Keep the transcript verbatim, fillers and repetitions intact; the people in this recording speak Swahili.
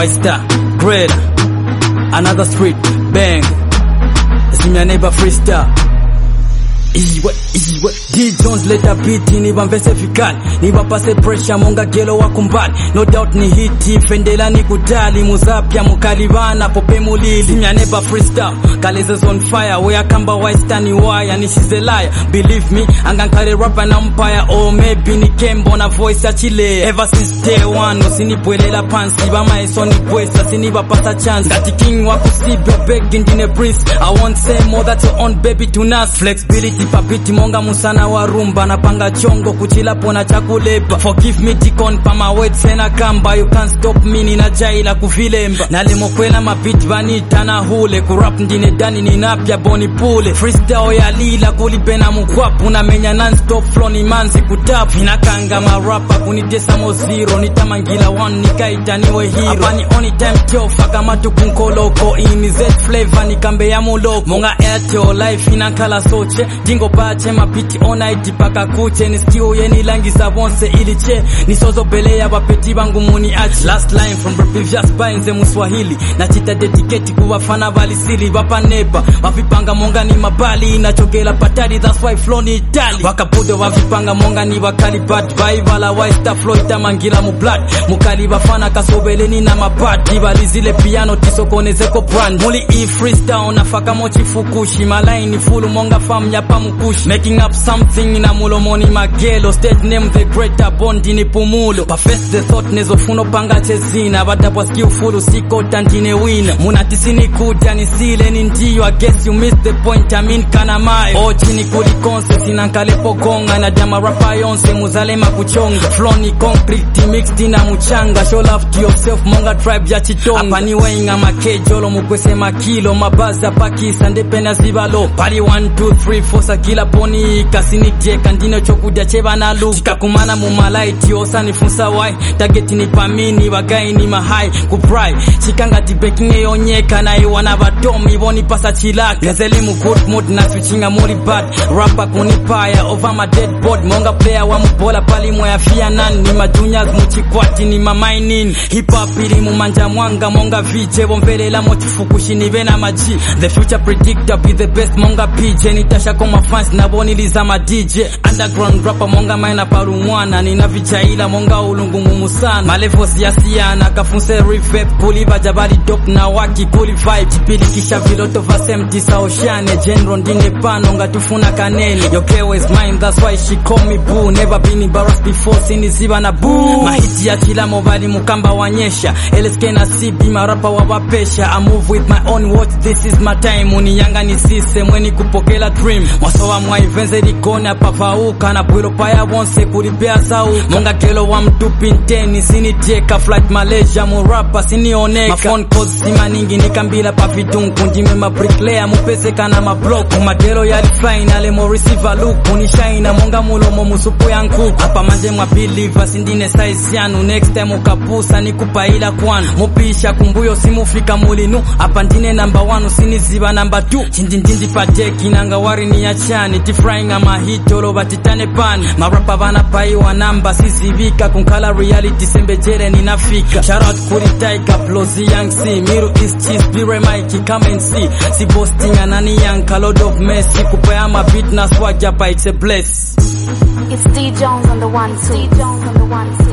White Star, Great, another street, bang. See my neighbor freestyle. Iwe, iwe, D Jones leta beat, niba mbese fikali, niba pase pressure, monga gelo wakumbali. No doubt ni hiti, fendela ni kutali, muzapia mukalibana, pope mulili. See my neighbor freestyle, Kaleza's on fire, where kamba White Star ni wire, ni she's a liar. Believe me, angankale rapper na umpire, or maybe ni kembo na voice ya chile. Ever since day one, usinipuelela pansi, bama esoni pwesa, siniba pasa chance. Kati king wakusibe, begging in a breeze. I won't say more that your own baby to nas. Flexibility papiti monga musana wa rumba, napanga chongo kuchila pona chakulepa. Forgive me tikon pa my words sena kamba, you can't stop me nina jaila kuvilemba. Nalimo kwela mabit vanita na hule, kurap ndine dani ninapya boni pule. Freestyle ya lila kulipena mukwapu, na menya non-stop flow ni manzi kutapu. Inakanga marapa kunitesa mo zero, nitamangila one nikaita niwe hero. Apani only time kiofa kama tukunkoloko, ini Z flavor nikambe ya muloko. Monga Airtel life inakala soche, jingo bache mapiti ona itipaka kuche. Ni still yeni langi sabonse iliche, nisozo bele ya wapeti bangu muni achi. Last line from the previous by nze muswahili, na chita dedicate kuwa fana vali siri. Wapa neba, wafipanga monga ni mabali, na chogela patari that's why flow ni Itali. Wakapudo wafipanga monga ni wakali bad vibe, ala White Star flow itamangila mu blood. Mukali wafana kasobele ni na mapati, wali zile piano tisokone zeko brand. Muli e freestyle na faka mochi fukushi, malaini fulu monga fam ya pamukushi. Making up something na mulomoni magelo, stage name the greater bondi ni pumulo. Pa face the thought nezo funo panga chezina, badabwa skill fulu siko tantine wina. Muna tisini kuja ni sile ni ndiyo, I guess you missed the point, I mean kana mai. O chini kuli concept inankale pokonga, na jama rapa yonse muzalema kuchonga. Flow ni concrete mixed na muchanga, show love to yourself monga tribe ya chitonga. Hapa ni wenga makejolo mukwese makilo, mabaza pakisa ndepena zibalo. Pali one two three four sa kila poni, kasini jeka ndine chokudia cheba na luka. Chikakumana mumalaiti osa nifunsa wai, target ni pamini wagai ni mahai kuprai. Chikanga tibeking eonyeka na iwana batomi boni pasa chilaka. Nezeli mu good mood na switchinga mori bad, rapper kunipaya over my dead board. Monga player wa mubola pali moya fia nani, ni madunyas muchikwati ni mamainin. Hip hop ili mumanja mwanga monga vije, bombele la mochifukushi ni vena maji. The future predictor be the best monga P J, nitasha koma fans na boni liza ma D J. Underground rapper monga maina paru mwana, nina vichaila monga ulungu mumu sana. Malevos ya siyana kafunse reverb, kuli bajabali dop na waki kuli vibe. Chipili kisha viloto vasemti sa oceane, general ndine pano nga tufuna kanene. Your girl is mine, that's why she call me boo. Never been embarrassed before, sini ziba na boo. Mahiti ya chila movali mukamba wanyesha, L S K na C B marapa wabapesha. I move with my own watch, this is my time. Uniyanga ni sise mweni kupokela dream. Mwaso wa mwa ivenze likona pafauka, na pwilo paya wonse kulipea sau. Monga kelo wa mtupi nteni, sini jeka flight Malaysia murapa sini oneka. Ma phone calls sima ningi nikambila pa vitunku, njime ma bricklayer mupese kana ma block. Umadelo ya lifly na le mo receiver look, unishaina monga mulomo musupu ya nkuku. Hapa manje mwa believer sindine size yanu, next time ukapusa ni kupaila kwanu. Mupisha kumbuyo simufika mulinu, hapa ndine number one usiniziba number two. Chindindindi pateki nanga wari ni ya chani, tifrying ama hitolo batitane pani. Marapa vana pai wa namba sisivika, kunkala reality sembe jere ninafika. Shout out kuri taika plozi young C, miru east cheese bire Mikey come and see. Si posting anani yanka load of messy, kupaya ma beat na swag japa it's a bless. It's D Jones on the one two. D Jones on the one two.